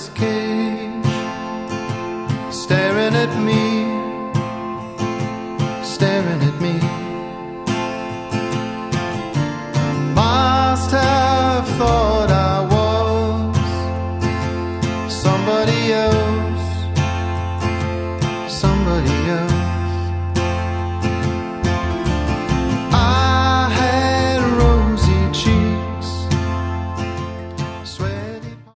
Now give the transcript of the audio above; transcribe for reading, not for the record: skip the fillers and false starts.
this cage, staring at me, staring at me. Must have thought I was somebody else.